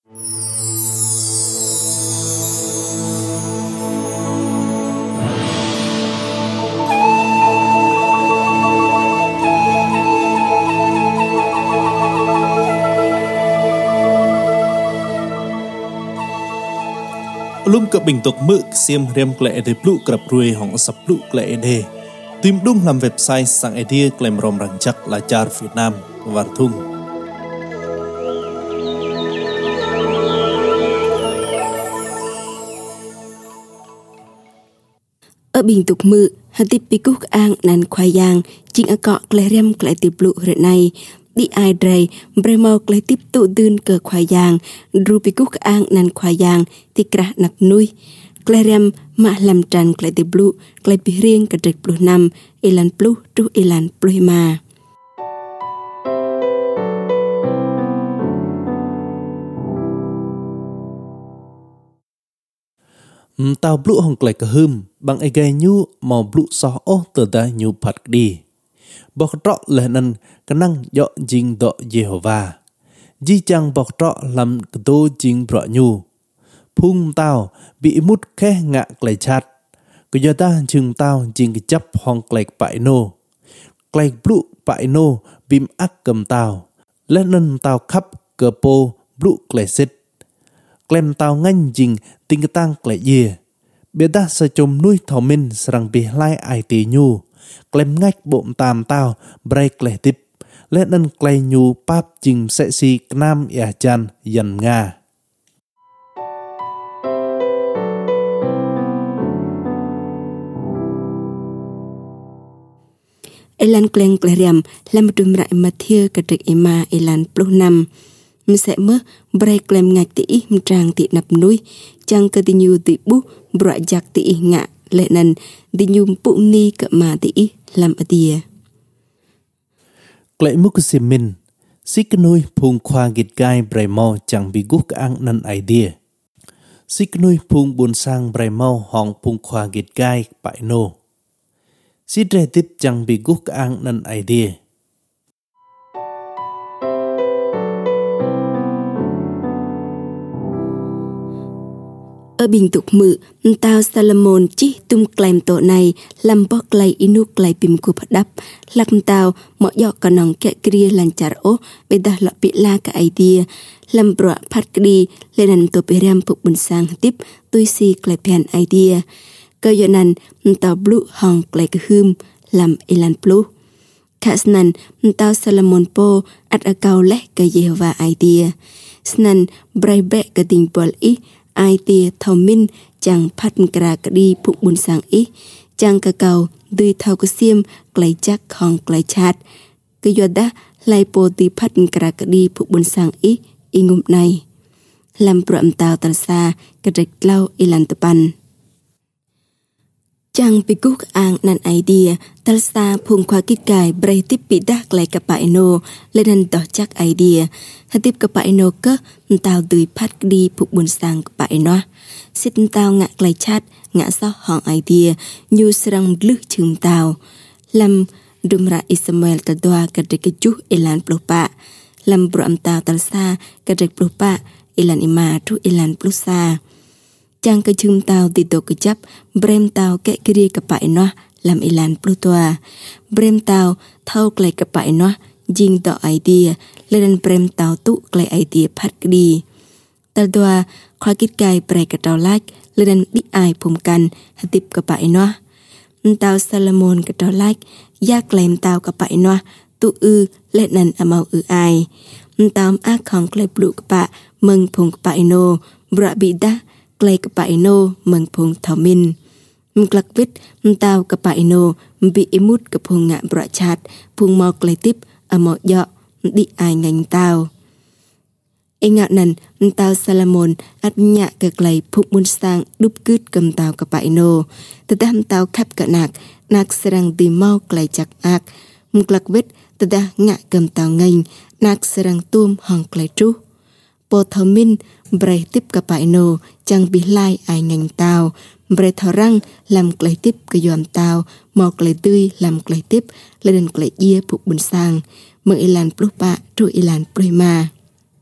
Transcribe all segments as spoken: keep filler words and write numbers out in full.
Lum ke bentuk mực xiêm rem klei de plu krap ruồi hong sap plu klei de tìm đúng làm website sang idea klem rom rang chắc là char Việt Nam var thung ở bình tục mực hạt tiếp pikuk ang nan khoai yang chính ở cọ klei rem klei de plu hiện nay đi ai đây bremo klei tiếp tụ dưn cờ khoai yang ru pikuk ang nan khoai yang ti kra nặc nuôi klei rem mà làm tràn klei de plu klei pi riêng cả trịch plu năm elan plu tru elan plu ma tao plu hong klei ka hum bang ai gai nyu mo plu so o tờ da nyu pat đi bọc trọ là năn kanang dọ jing dọ Jehovah ji chang bọc trọ làm tô jing bọ nhu phung tao bị mút khe ngạ klei chat cứ giờ ta chừng tao jing cái chấp hong klei pai no klei plu pai no bim ác cầm tao lên năn tao khắp cờ po plu klei sit klem tao nganh jing tinh cái tang klei ye biết ta sẽ chôm nuôi thọ min sang bị lai ai tì nhu klem ngách bộm tam tao break klei tip lên năn klei nhu pap jing sẽ si nam ya chan yan nga elan kleng kleriam lam dum ra mathia ka trek ema elan plu năm mình sẽ mơ break klem ngạch ti im trang ti nap nuôi chang ka ti nyu ti bu bra jak ti ngạ lệ nan ti nyu pu ni ka ma ti lam adia klei muk simin siknui phung khoa git gai bremo chang bi guk ang nan idea siknui phung bun sang bremo hong phung khoa git gai pai no sidre tip chang bi guk ang nan idea ở bình tục mự tao Salomon chi tum klem tổ này làm bó klei inu klei pim ku đắp làm tao mọi giọt cả nòng kẹ kia lan char ô bây giờ lọ bị la cả idea làm bro phát đi lên nằm tổ bị ram phục bùn sang tiếp tôi si klei pen idea cơ giờ nan tao blue hong klei cái hum làm elan blue khas nan tao Salomon po at a kau leh cái Jehovah idea snan brai be cái tình pol i ai tia thầu min chẳng phát kra đi phục bùn sang ý chẳng cả cầu đuôi thầu cái xiêm klei chắc hong klei chat cái do đó lại po ti phát kra đi phục bùn sang ý ý ngụm này làm bậm tàu tàu xa cái rạch lau ilan tapan chẳng bị cúc ang nan idea tàu xa phung khoa kít cài bray tiếp bị đắc lại cả bãi nô lên hành đỏ chắc idea hạt tiếp cả bãi nô cơ tàu đuôi phát đi phục bùn sang cả bãi nô xích tàu ngạ klei chat ngạ sao hong idea nhu serang lướt chừng tàu làm đùm ra Ismael tàu doa cái rạch chú ilan plopa làm bậm tàu tàu xa cái rạch plopa ilan ima tu ilan plusa chang cái chum tao ti to cái chấp brem tao kẹ kia cái bãi nó làm ilan plutoa brem tao thâu klei cái bãi nó jing to idea lên brem tao tu klei idea phát đi tao doa khoa kít cài bray cái tao like lên đi ai phum can hạt tiếp cái bãi nó tao Salomon cái tao like ya klem tao cái bãi nó tu ư lên năn amau ư ai tao ác khong klei blue cái bạ mừng phum cái bãi no bra bị đa klei cái bãi no mừng phung thảo min mklak vít tao cái bãi no bị imut cái phung ngạ bra chat phung mau klei tiếp ở mọi dọ đi ai ngành tao e ngạ nần tao Salomon at nhạ cái klei phung bun sang đúp cứt cầm tao cái bãi no từ tam tao khắp cả nạc nạc serang đi mau klei chak ak mklak vít từ da ngạ cầm tao ngành nạc serang tuom hong klei tru po thảo min bray tiếp cả bãi no chẳng bị lai ai ngành tao bray thảo răng làm klei tiếp cái dòm tao mò klei tươi làm klei tiếp lên klei ia phục bùn sang mừng ilan plupa tru ilan prima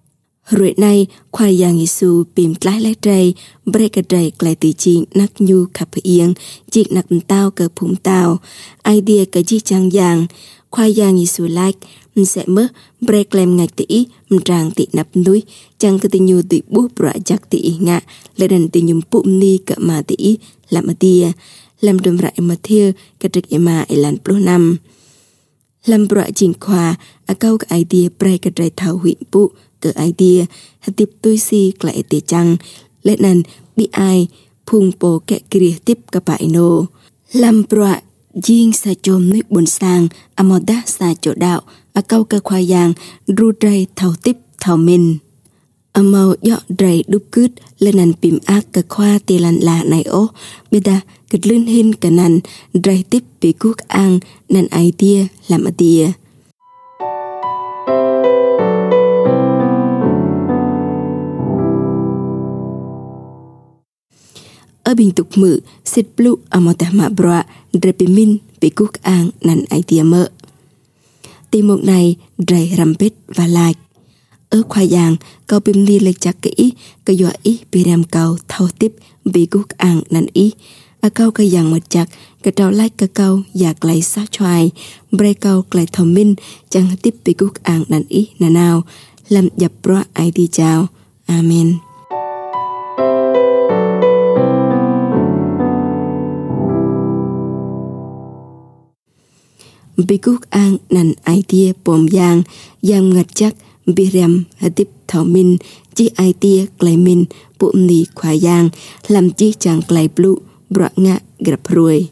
Rồi nay, khoai yang Giêsu bìm lái lái trầy, bray cà trầy lại từ chị nắc nhu khắp yên, chị nắc tao cờ phụng tao, idea cờ chị chăng yang, khoai yang Giêsu like, sẽ mơ, bray klem ngạch tỷ, mtrang tỷ nắp núi, chăng cơ tỷ nhu tỷ bút bọa chắc tỷ ngạ, lại đần tỷ nhung bụng ni cờ mà tỷ, làm mà tia, làm đầm rại mà thiêu, cà trịch mà ai làn plo năm. Làm bọa trình khoa, à câu cái idea bray cà trầy thảo huyện bụ, cờ idea, hạt tiếp tôi si lại tỷ chăng, lại nần bị ai, phung bồ kẹ kia tiếp cà bại nô. Làm bọa Jing sa chôm nước buồn sang, amoda sa chỗ đạo, a câu cơ khoai yang, ru dray thầu tiếp thầu min. Amau dọ dray đúc cứt, lên nàn bìm ác cơ khoa tì làn lạ này ô, bê đa, kịch lươn hin cả nàn, dray tiếp bị quốc ang, nàn idea làm a tia. Ở bình tục mự, xịt blu amota mạ broa, drepimin bị quốc ang nàn idea mơ. Tìm một này, dray rampet và like. Ở khoai yang, kau bim li lệch chắc kỹ, cái dọa ý bị rèm kau thâu tiếp bị quốc ang nàn ý. À kau cái yang một chắc, cái trao like cái kau giặc lại sát choai, bray kau lại thầm minh, chẳng tiếp bị quốc ang nàn ý nà nào, làm dập broa idea chào. Amen. Bị quốc ang nàn idea bồm giang, giang ngật chắc, bị rèm hả tiếp thảo minh, chi idea clay minh, bụng nì khoa giang, làm chi chẳng clay blu, bọa ngạ gặp ruồi.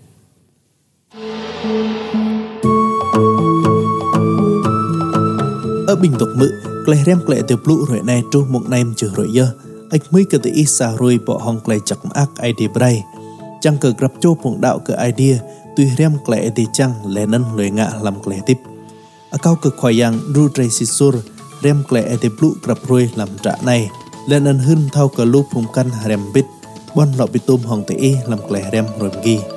Ở bình tục mự, clay rem clay tiêu blu rồi này trú một nêm trừ rồi dơ, ếch mới cơ tự ý xa rồi bỏ hong clay chắc ác idea bray. Chẳng cờ gặp chô bụng đạo cơ idea, tuy rem klệ thì chăng lẽ nân lưỡi ngạ làm klệ tiếp. Ở cao cực khoai yang ru tray sisur rem klệ thì blu grab ruồi làm trả này lẽ nân hưng thao cờ lúp phùng căn rem bít bon lọ bị tôm hồng tỷ làm klệ rem rồi ghi.